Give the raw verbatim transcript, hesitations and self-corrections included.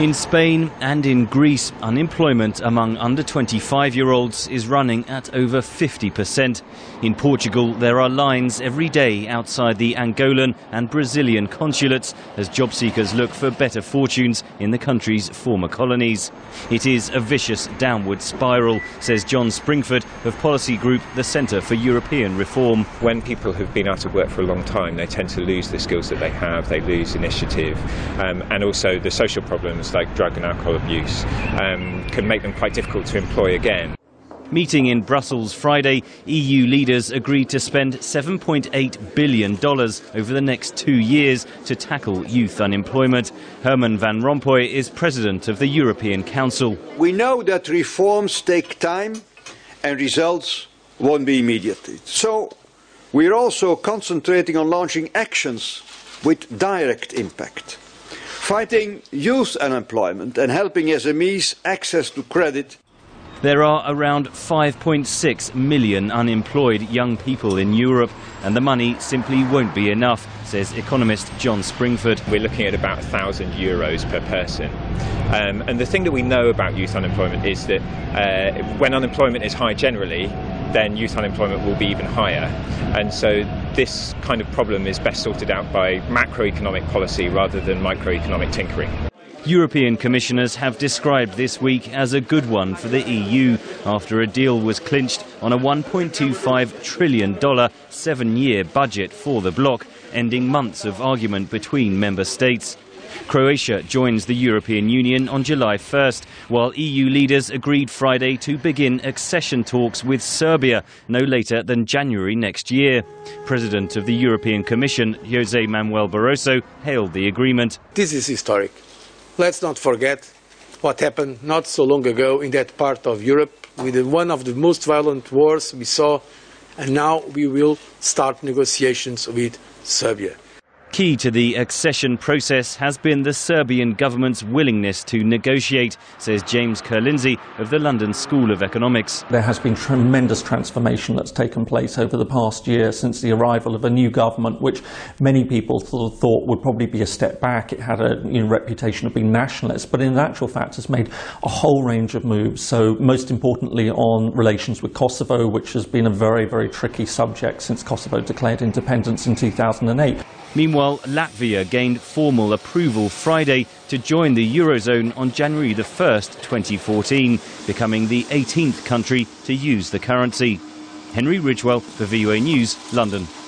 In Spain and in Greece, unemployment among under twenty-five-year-olds is running at over fifty percent. In Portugal, there are lines every day outside the Angolan and Brazilian consulates as job seekers look for better fortunes in the country's former colonies. It is a vicious downward spiral, says John Springford of policy group the Centre for European Reform. When people have been out of work for a long time, they tend to lose the skills that they have, they lose initiative, um, and also the social problems like drug and alcohol abuse um, can make them quite difficult to employ again. Meeting in Brussels Friday, E U leaders agreed to spend seven point eight billion dollars over the next two years to tackle youth unemployment. Herman Van Rompuy is president of the European Council. We know that reforms take time and results won't be immediately. So we're also concentrating on launching actions with direct impact. Fighting youth unemployment and helping S M Es access to credit. There are around five point six million unemployed young people in Europe, and the money simply won't be enough, says economist John Springford. We're looking at about one thousand euros per person. Um, and the thing that we know about youth unemployment is that uh, when unemployment is high generally, then youth unemployment will be even higher. And so this kind of problem is best sorted out by macroeconomic policy rather than microeconomic tinkering. European commissioners have described this week as a good one for the E U after a deal was clinched on a one point two five trillion dollars seven-year budget for the bloc, ending months of argument between member states. Croatia joins the European Union on July first, while E U leaders agreed Friday to begin accession talks with Serbia no later than January next year. President of the European Commission, José Manuel Barroso, hailed the agreement. This is historic. Let's not forget what happened not so long ago in that part of Europe with one of the most violent wars we saw, and now we will start negotiations with Serbia. Key to the accession process has been the Serbian government's willingness to negotiate, says James Kerlindsey of the London School of Economics. There has been tremendous transformation that's taken place over the past year since the arrival of a new government, which many people th- thought would probably be a step back. It had a you know, reputation of being nationalist, but in actual fact has made a whole range of moves. So most importantly on relations with Kosovo, which has been a very, very tricky subject since Kosovo declared independence in two thousand eight. Meanwhile, Latvia gained formal approval Friday to join the Eurozone on January the first, twenty fourteen, becoming the eighteenth country to use the currency. Henry Ridgewell for V O A News, London.